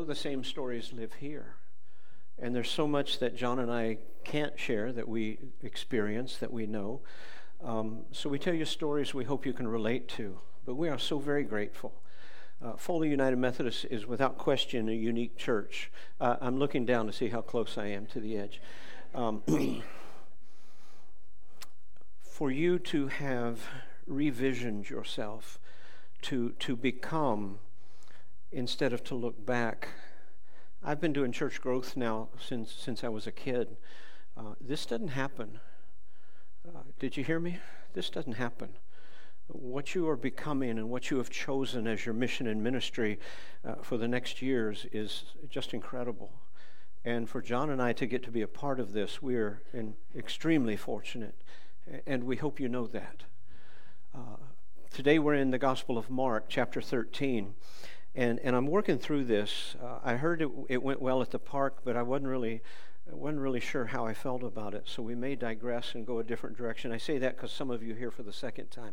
know the same stories live here. And there's so much that John and I can't share that we experience, that we know. So we tell you stories we hope you can relate to. But we are so very grateful. Foley United Methodist is without question a unique church. I'm looking down to see how close I am to the edge. For you to have revisioned yourself, to become, instead of to look back. I've been doing church growth now since I was a kid. This doesn't happen. Did you hear me? This doesn't happen. What you are becoming and what you have chosen as your mission and ministry for the next years is just incredible. And for John and I to get to be a part of this, we are extremely fortunate, and we hope you know that. Today we're in the Gospel of Mark, chapter 13, and I'm working through this. I heard it went well at the park, but I wasn't really sure how I felt about it, so we may digress and go a different direction. I say that because some of you are here for the second time.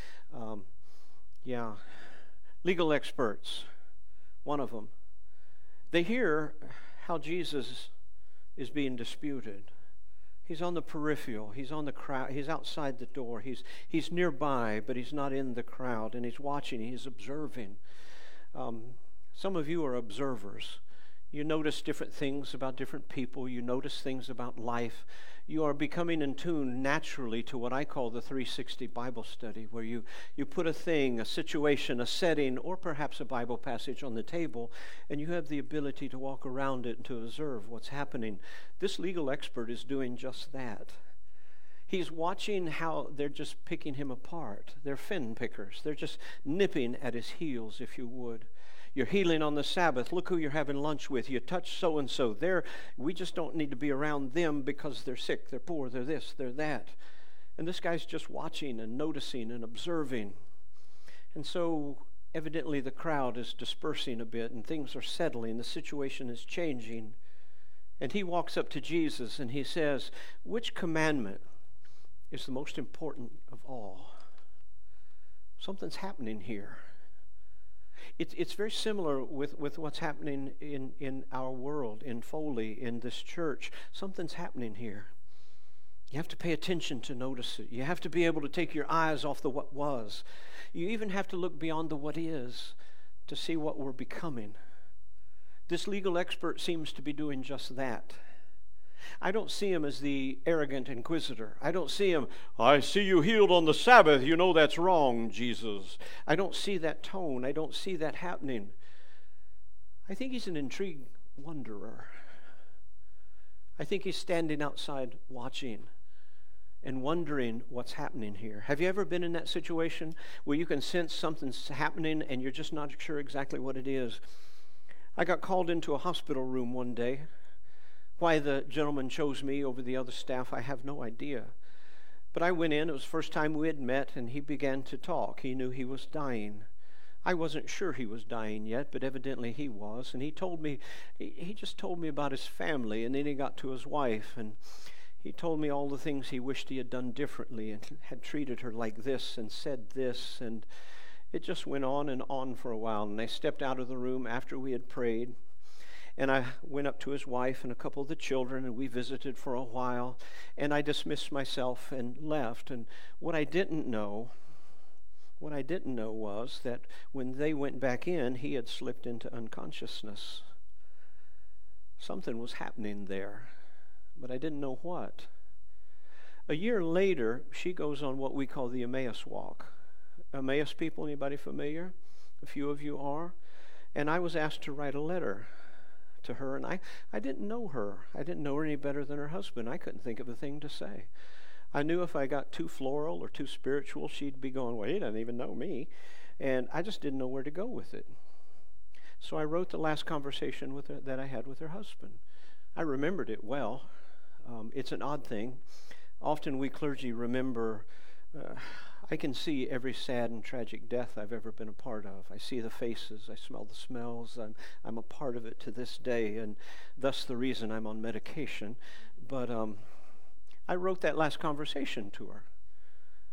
Legal experts, one of them. They hear how Jesus is being disputed. He's on the peripheral. He's on the crowd. He's outside the door. He's nearby, but he's not in the crowd, and he's watching. He's observing. Some of you are observers. You notice different things about different people. You notice things about life. You are becoming in tune naturally to what I call the 360 Bible study, where you put a thing, a situation, a setting, or perhaps a Bible passage on the table, and you have the ability to walk around it and to observe what's happening. This legal expert is doing just that. He's watching how they're just picking him apart. They're fin pickers. They're just nipping at his heels, if you would. You're healing on the Sabbath. Look who you're having lunch with. You touch so-and-so. We just don't need to be around them because they're sick, they're poor, they're this, they're that. And this guy's just watching and noticing and observing. And so evidently the crowd is dispersing a bit and things are settling. The situation is changing. And he walks up to Jesus and he says, "Which commandment is the most important of all?" Something's happening here. It's very similar with what's happening in our world, in Foley, in this church. Something's happening here. You have to pay attention to notice it. You have to be able to take your eyes off the what was. You even have to look beyond the what is to see what we're becoming. This legal expert seems to be doing just that. I don't see him as the arrogant inquisitor. I don't see him, "I see you healed on the Sabbath. You know that's wrong, Jesus." I don't see that tone. I don't see that happening. I think he's an intrigued wanderer. I think he's standing outside watching and wondering what's happening here. Have you ever been in that situation where you can sense something's happening and you're just not sure exactly what it is? I got called into a hospital room one day. Why the gentleman chose me over the other staff, I have no idea. But I went in, it was the first time we had met, and he began to talk. He knew he was dying. I wasn't sure he was dying yet, but evidently he was. And he just told me about his family, and then he got to his wife, and he told me all the things he wished he had done differently and had treated her like this and said this, and it just went on and on for a while. And I stepped out of the room after we had prayed. And I went up to his wife and a couple of the children, and we visited for a while. And I dismissed myself and left. And what I didn't know was that when they went back in, he had slipped into unconsciousness. Something was happening there, but I didn't know what. A year later, she goes on what we call the Emmaus walk. Emmaus people, anybody familiar? A few of you are. And I was asked to write a letter to her, and I didn't know her. I didn't know her any better than her husband. I couldn't think of a thing to say. I knew if I got too floral or too spiritual, she'd be going, "Well, he doesn't even know me." And I just didn't know where to go with it. So I wrote the last conversation with her that I had with her husband. I remembered it well. It's an odd thing. Often we clergy remember, I can see every sad and tragic death I've ever been a part of. I see the faces, I smell the smells, I'm a part of it to this day, and thus the reason I'm on medication. But I wrote that last conversation to her.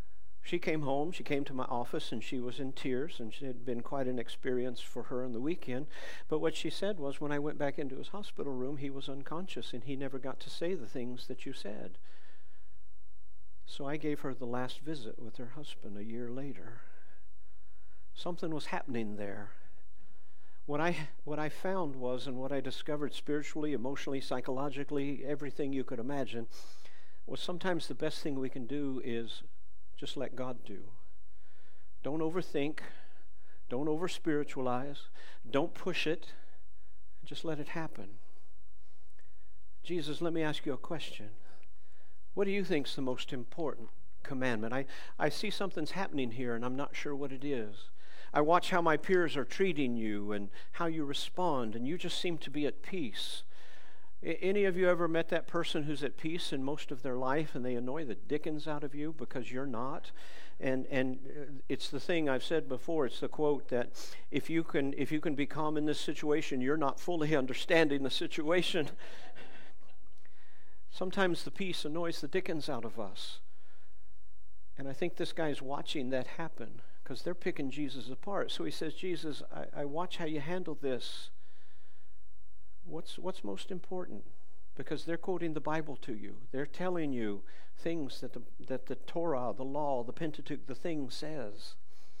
She came home, she came to my office, and she was in tears, and it had been quite an experience for her on the weekend. But what she said was, when I went back into his hospital room, he was unconscious, and he never got to say the things that you said. So I gave her the last visit with her husband a year later. Something was happening there. What I found was, and what I discovered spiritually, emotionally, psychologically, everything you could imagine, was sometimes the best thing we can do is just let God do. Don't overthink. Don't over-spiritualize. Don't push it. Just let it happen. Jesus, let me ask you a question. What do you think is the most important commandment? I see something's happening here, and I'm not sure what it is. I watch how my peers are treating you and how you respond, and you just seem to be at peace. Any of you ever met that person who's at peace in most of their life, and they annoy the dickens out of you because you're not? And it's the thing I've said before. It's the quote that if you can be calm in this situation, you're not fully understanding the situation. Sometimes the peace annoys the dickens out of us. And I think this guy's watching that happen because they're picking Jesus apart. So he says, Jesus, I watch how you handle this. What's most important? Because they're quoting the Bible to you. They're telling you things that the Torah, the law, the Pentateuch, the thing says.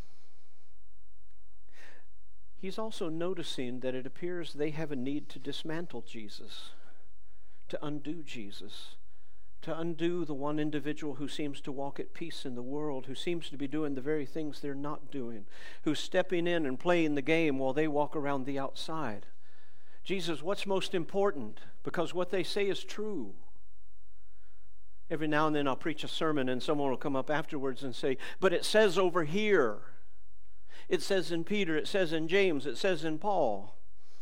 He's also noticing that it appears they have a need to dismantle Jesus, to undo Jesus, to undo the one individual who seems to walk at peace in the world, who seems to be doing the very things they're not doing, who's stepping in and playing the game while they walk around the outside. Jesus, what's most important? Because what they say is true. Every now and then I'll preach a sermon and someone will come up afterwards and say, but it says over here. It says in Peter, it says in James, it says in Paul.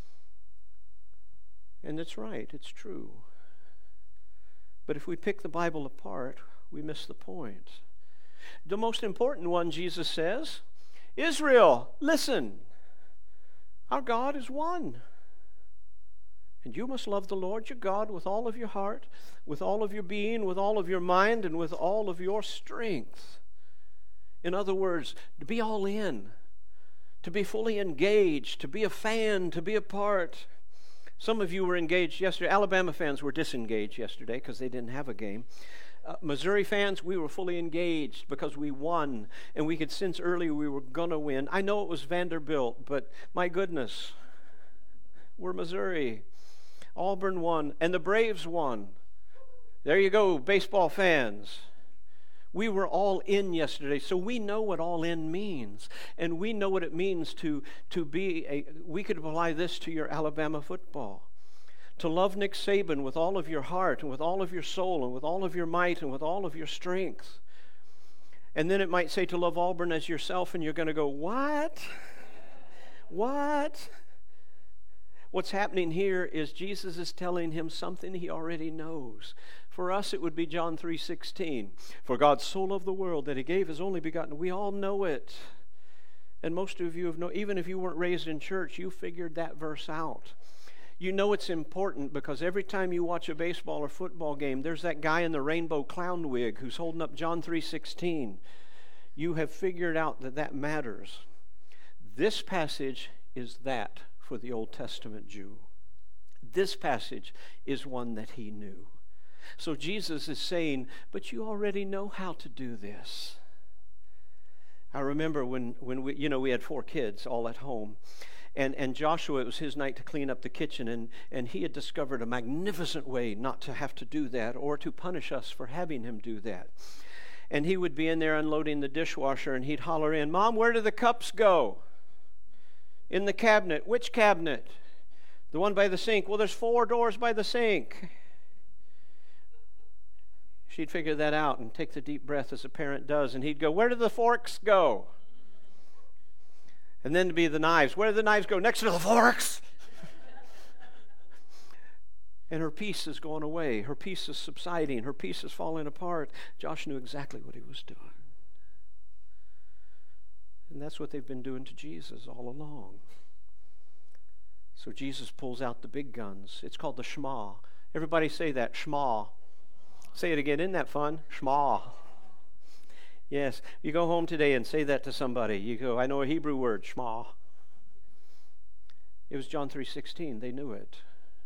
And it's right, it's true. But if we pick the Bible apart, we miss the point. The most important one, Jesus says, Israel, listen, our God is one. And you must love the Lord your God with all of your heart, with all of your being, with all of your mind, and with all of your strength. In other words, to be all in, to be fully engaged, to be a fan, to be a part. Some of you were engaged yesterday. Alabama fans were disengaged yesterday because they didn't have a game. Missouri fans, we were fully engaged because we won, and we could sense early we were going to win. I know it was Vanderbilt, but my goodness, we're Missouri. Auburn won, and the Braves won. There you go, baseball fans. We were all in yesterday, so we know what all in means. And we know what it means to be we could apply this to your Alabama football. To love Nick Saban with all of your heart, and with all of your soul, and with all of your might, and with all of your strength. And then it might say to love Auburn as yourself, and you're going to go, what? What? What's happening here is Jesus is telling him something he already knows. For us, it would be John 3:16. For God so loved the world that he gave his only begotten. We all know it. And most of you have known, even if you weren't raised in church, you figured that verse out. You know it's important because every time you watch a baseball or football game, there's that guy in the rainbow clown wig who's holding up John 3:16. You have figured out that matters. This passage is that for the Old Testament Jew. This passage is one that he knew. So Jesus is saying, but you already know how to do this. I remember when we had 4 kids all at home. And Joshua, it was his night to clean up the kitchen, and he had discovered a magnificent way not to have to do that or to punish us for having him do that. And he would be in there unloading the dishwasher, and he'd holler in, Mom, where do the cups go? In the cabinet. Which cabinet? The one by the sink. Well, there's 4 doors by the sink. She'd figure that out and take the deep breath as a parent does, and he'd go, where do the forks go? And then to be the knives. Where do the knives go? Next to the forks. And her peace is going away. Her peace is subsiding. Her peace is falling apart. Josh knew exactly what he was doing. And that's what they've been doing to Jesus all along. So Jesus pulls out the big guns. It's called the Shema. Everybody say that, Shema. Say it again. Isn't that fun? Shema. Yes, you go home today and say that to somebody. You go, I know a Hebrew word, shema. It was John 3:16. They knew it.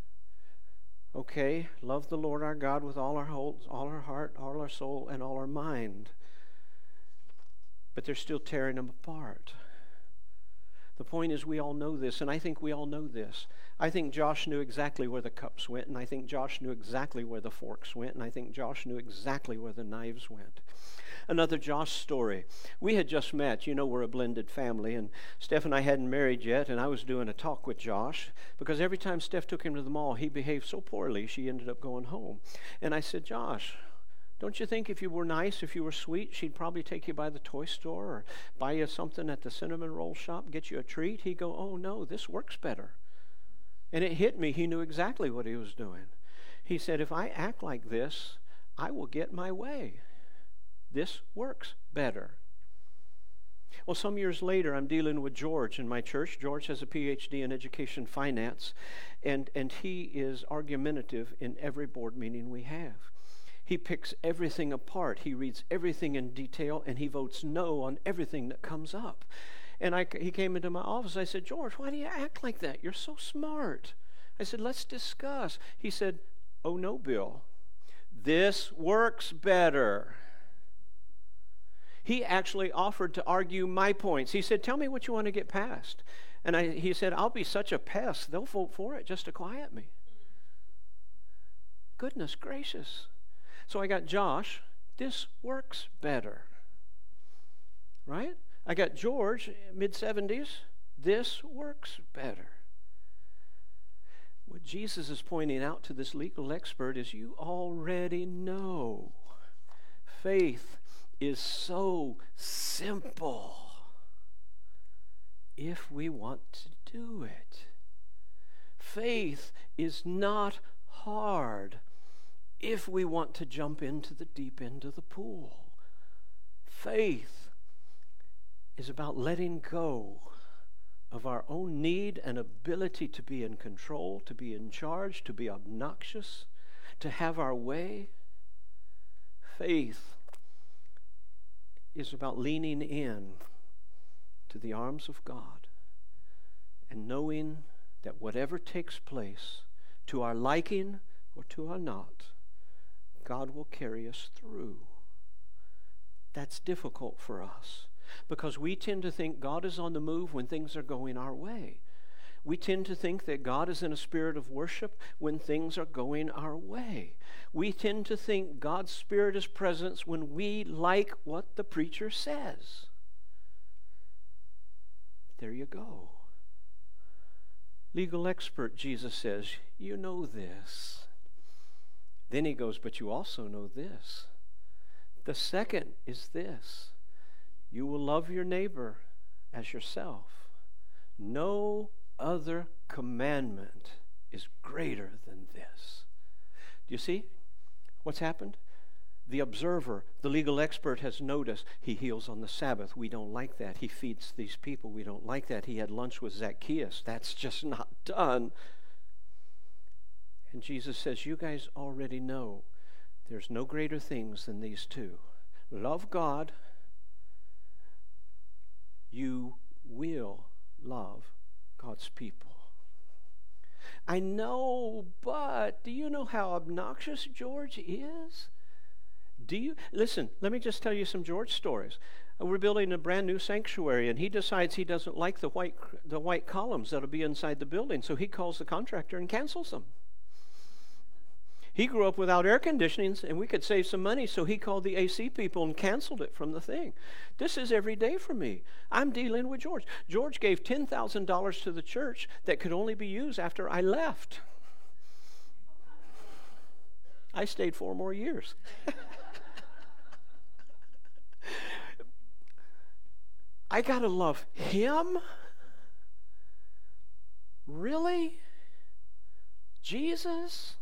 Okay, love the Lord our God with all our heart, all our soul, and all our mind. But they're still tearing them apart. The point is, we all know this, and I think we all know this. I think Josh knew exactly where the cups went, and I think Josh knew exactly where the forks went, and I think Josh knew exactly where the knives went. Another Josh story. We had just met. You know, we're a blended family, and Steph and I hadn't married yet, and I was doing a talk with Josh because every time Steph took him to the mall, he behaved so poorly, she ended up going home. And I said, Josh, don't you think if you were nice, if you were sweet, she'd probably take you by the toy store or buy you something at the cinnamon roll shop, get you a treat? He'd go, oh no, this works better. And it hit me, he knew exactly what he was doing. He said, if I act like this, I will get my way. This works better. Well, some years later, I'm dealing with George in my church. George has a PhD in education finance, and he is argumentative in every board meeting we have. He picks everything apart. He reads everything in detail, and he votes no on everything that comes up. And he came into my office. I said, George, why do you act like that? You're so smart. I said, let's discuss. He said, oh, no, Bill. This works better. He actually offered to argue my points. He said, tell me what you want to get past. And he said, I'll be such a pest. They'll vote for it just to quiet me. Goodness gracious. So I got Josh. This works better. Right? I got George, mid-70s. This works better. What Jesus is pointing out to this legal expert is you already know. Faith is so simple if we want to do it. Faith is not hard if we want to jump into the deep end of the pool. Faith is about letting go of our own need and ability to be in control, to be in charge, to be obnoxious, to have our way. Faith is about leaning in to the arms of God and knowing that whatever takes place, to our liking or to our not, God will carry us through. That's difficult for us because we tend to think God is on the move when things are going our way. We tend to think that God is in a spirit of worship when things are going our way. We tend to think God's Spirit is present when we like what the preacher says. There you go. Legal expert, Jesus says, you know this. Then he goes, but you also know this. The second is this. You will love your neighbor as yourself. No other commandment is greater than this. Do you see what's happened? The observer, the legal expert has noticed he heals on the Sabbath. We don't like that. He feeds these people. We don't like that. He had lunch with Zacchaeus. That's just not done. And Jesus says, you guys already know there's no greater things than these two. Love God. You will love God's people. I know, but do you know how obnoxious George is? Do you? Listen, let me just tell you some George stories. We're building a brand new sanctuary, and he decides he doesn't like the white columns that'll be inside the building, so he calls the contractor and cancels them. He grew up without air conditioning, and we could save some money, so he called the AC people and canceled it from the thing. This is every day for me. I'm dealing with George. George gave $10,000 to the church that could only be used after I left. I stayed 4 more years. I gotta love him? Really? Jesus?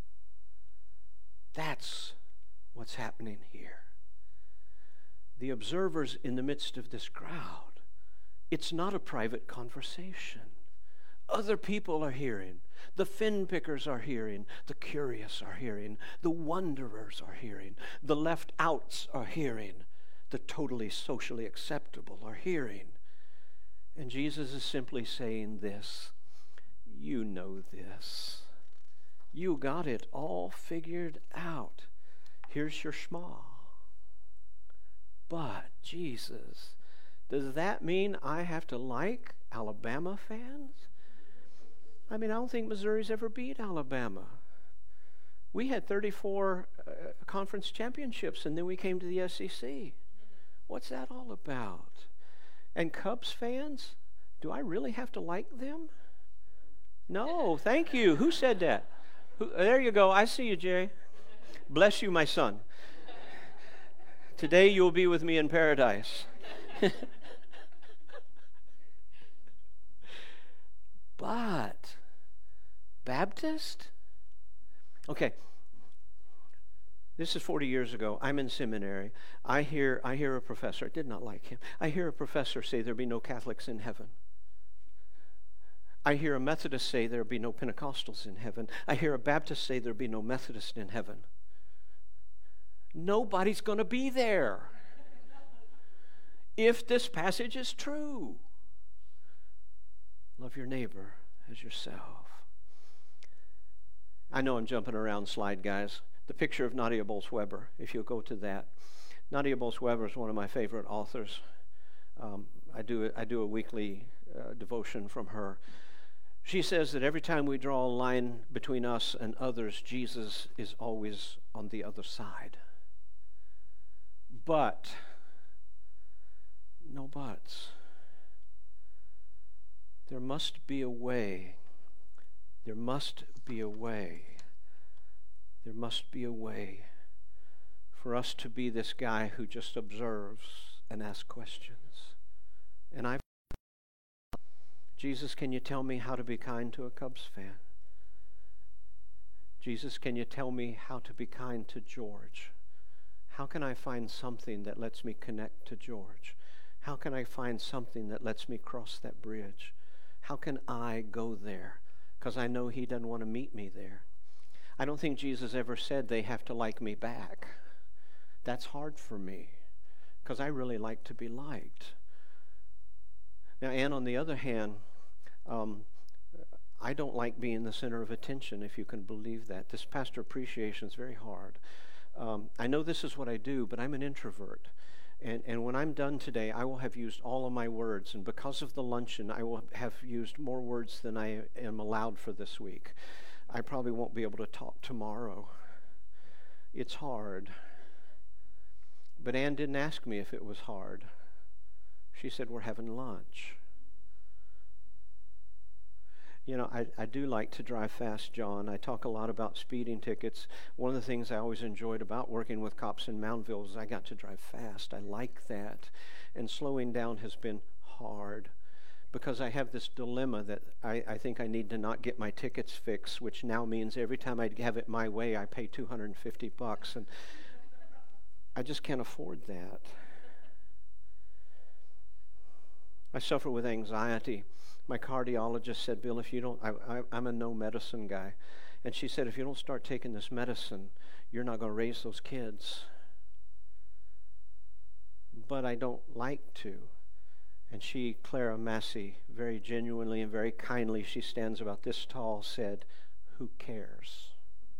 That's what's happening here. The observers in the midst of this crowd, it's not a private conversation. Other people are hearing. The fin pickers are hearing. The curious are hearing. The wanderers are hearing. The left outs are hearing. the totally socially acceptable are hearing. And Jesus is simply saying this: you know this. You got it all figured out. Here's your schma. But Jesus, does that mean I have to like Alabama fans? I mean, I don't think Missouri's ever beat Alabama. We had 34 conference championships, and then we came to the SEC. What's that all about? And Cubs fans, do I really have to like them? No, thank you. Who said that? There you go. I see you, Jay. Bless you, my son. Today you will be with me in paradise. But Baptist? Okay. This is 40 years ago. I'm in seminary. I hear a professor. I did not like him. I hear a professor say there'll be no Catholics in heaven. I hear a Methodist say there'll be no Pentecostals in heaven. I hear a Baptist say there'll be no Methodist in heaven. Nobody's going to be there if this passage is true. Love your neighbor as yourself. I know I'm jumping around slide, guys. The picture of Nadia Bolz-Weber, if you'll go to that. Nadia Bolz-Weber is one of my favorite authors. I do a weekly devotion from her. She says that every time we draw a line between us and others, Jesus is always on the other side. But, no buts. There must be a way. There must be a way. There must be a way for us to be this guy who just observes and asks questions. And Jesus, can you tell me how to be kind to a Cubs fan? Jesus, can you tell me how to be kind to George? How can I find something that lets me connect to George? How can I find something that lets me cross that bridge? How can I go there? Because I know he doesn't want to meet me there. I don't think Jesus ever said they have to like me back. That's hard for me because I really like to be liked. Now, Ann, on the other hand, I don't like being the center of attention, if you can believe that. This pastor appreciation is very hard. I know this is what I do, but I'm an introvert. And when I'm done today, I will have used all of my words. And because of the luncheon, I will have used more words than I am allowed for this week. I probably won't be able to talk tomorrow. It's hard. But Ann didn't ask me if it was hard. She said, we're having lunch. You know, I do like to drive fast, John. I talk a lot about speeding tickets. One of the things I always enjoyed about working with cops in Mountville is I got to drive fast. I like that. And slowing down has been hard because I have this dilemma that I think I need to not get my tickets fixed, which now means every time I have it my way, I pay $250. And I just can't afford that. I suffer with anxiety. My cardiologist said, Bill, if you don't, I'm a no medicine guy. And she said, if you don't start taking this medicine, you're not going to raise those kids. But I don't like to. And she, Clara Massey, very genuinely and very kindly, she stands about this tall, said, who cares?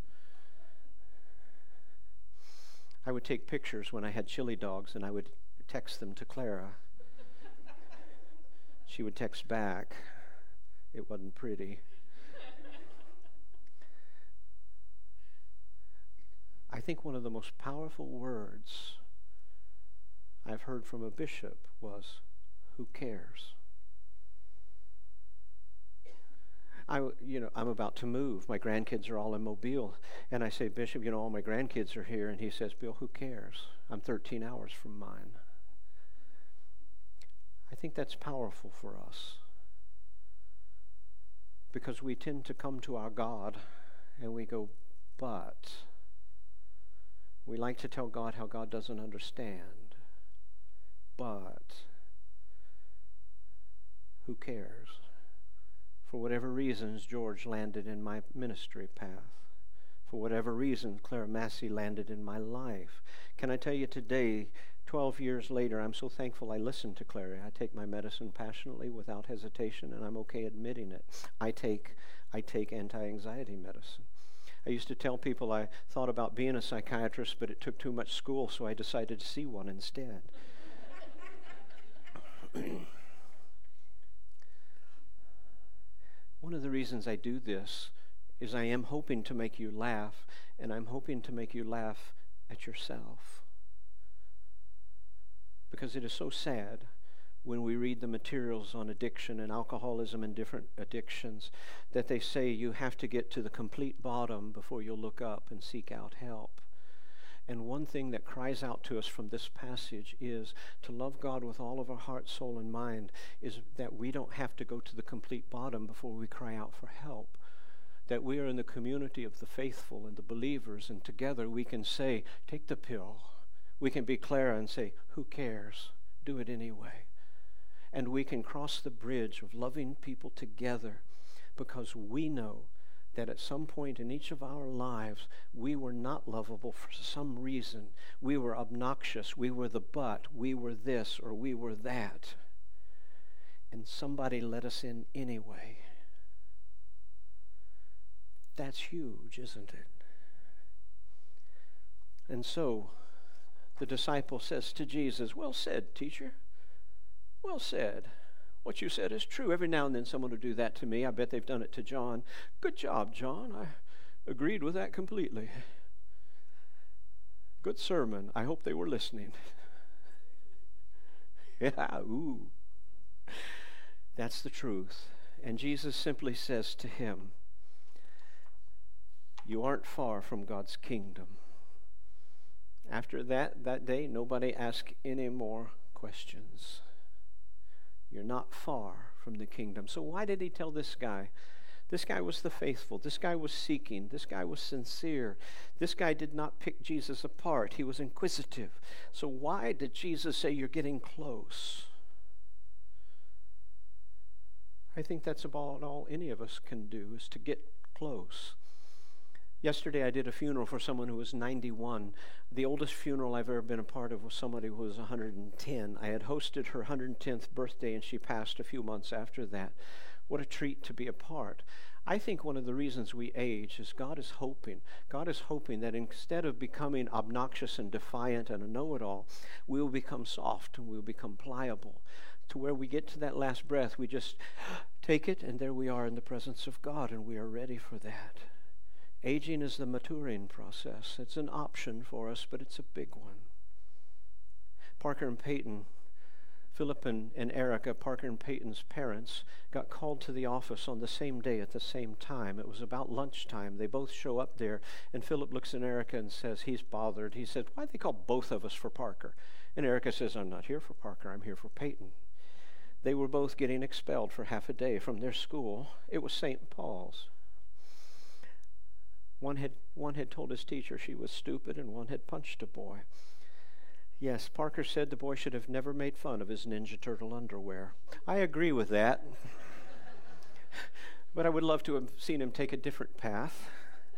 I would take pictures when I had chili dogs and I would text them to Clara. She would text back. It wasn't pretty. I think one of the most powerful words I've heard from a bishop was, who cares? I'm about to move. My grandkids are all in Mobile. And I say, Bishop, all my grandkids are here. And he says, Bill, who cares? I'm 13 hours from mine. I think that's powerful for us because we tend to come to our God and we go, but we like to tell God how God doesn't understand, but who cares? For whatever reasons, George landed in my ministry path. For whatever reason, Clara Massey landed in my life. Can I tell you today, 12 years later, I'm so thankful I listened to Clara. I take my medicine passionately without hesitation, and I'm okay admitting it. I take anti-anxiety medicine. I used to tell people I thought about being a psychiatrist, but it took too much school, so I decided to see one instead. One of the reasons I do this is I am hoping to make you laugh, and I'm hoping to make you laugh at yourself. Because it is so sad when we read the materials on addiction and alcoholism and different addictions that they say you have to get to the complete bottom before you'll look up and seek out help. And one thing that cries out to us from this passage is to love God with all of our heart, soul, and mind, is that we don't have to go to the complete bottom before we cry out for help. That we are in the community of the faithful and the believers, and together we can say, take the pill. We can be Clara and say, who cares? Do it anyway. And we can cross the bridge of loving people together because we know that at some point in each of our lives, we were not lovable for some reason. We were obnoxious. We were the butt. We were this or we were that. And somebody let us in anyway. That's huge, isn't it? And so the disciple says to Jesus, well said, teacher. Well said. What you said is true. Every now and then someone will do that to me. I bet they've done it to John. Good job, John. I agreed with that completely. Good sermon. I hope they were listening. Yeah, ooh. That's the truth. And Jesus simply says to him, you aren't far from God's kingdom. After that day, nobody asked any more questions. You're not far from the kingdom. So why did he tell this guy? This guy was the faithful. This guy was seeking. This guy was sincere. This guy did not pick Jesus apart. He was inquisitive. So why did Jesus say you're getting close? I think that's about all any of us can do, is to get close. Yesterday I did a funeral for someone who was 91. The oldest funeral I've ever been a part of was somebody who was 110. I had hosted her 110th birthday and she passed a few months after that. What a treat to be a part. I think one of the reasons we age is God is hoping that instead of becoming obnoxious and defiant and a know-it-all, we will become soft and we will become pliable. To where we get to that last breath, we just take it and there we are in the presence of God and we are ready for that. Aging is the maturing process. It's an option for us, but it's a big one. Parker and Peyton, Philip and Erica, Parker and Peyton's parents, got called to the office on the same day at the same time. It was about lunchtime. They both show up there, and Philip looks at Erica and says, he's bothered. He said, why'd they call both of us for Parker? And Erica says, I'm not here for Parker, I'm here for Peyton. They were both getting expelled for half a day from their school. It was St. Paul's. One had told his teacher she was stupid, and one had punched a boy. Yes, Parker said the boy should have never made fun of his Ninja Turtle underwear. I agree with that. But I would love to have seen him take a different path.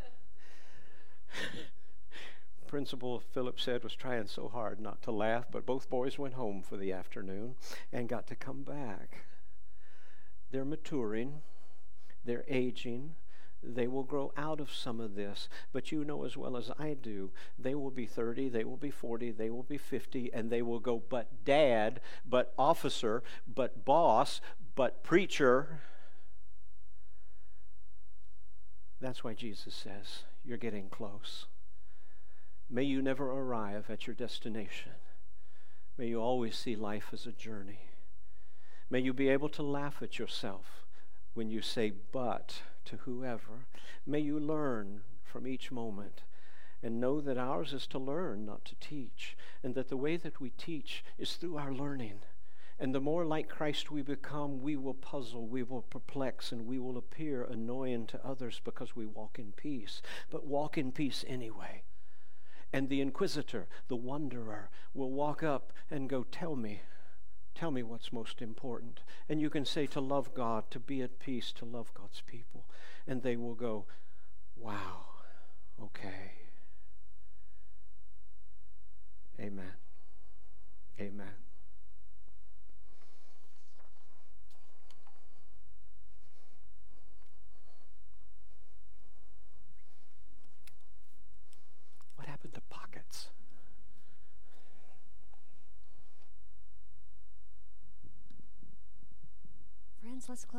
Principal, Philip said, was trying so hard not to laugh, but both boys went home for the afternoon and got to come back. They're maturing. They're aging. They will grow out of some of this, but you know as well as I do, they will be 30, they will be 40, they will be 50, and they will go, but dad, but officer, but boss, but preacher. That's why Jesus says, you're getting close. May you never arrive at your destination. May you always see life as a journey. May you be able to laugh at yourself when you say but to whoever. May you learn from each moment and know that ours is to learn, not to teach, and that the way that we teach is through our learning. And the more like Christ we become, we will puzzle, we will perplex, and we will appear annoying to others because we walk in peace. But walk in peace anyway. And the inquisitor, the wanderer, will walk up and go, tell me what's most important. And you can say to love God, to be at peace, to love God's people. And they will go, wow, okay. Amen. Amen. What happened to pockets? Friends, let's close.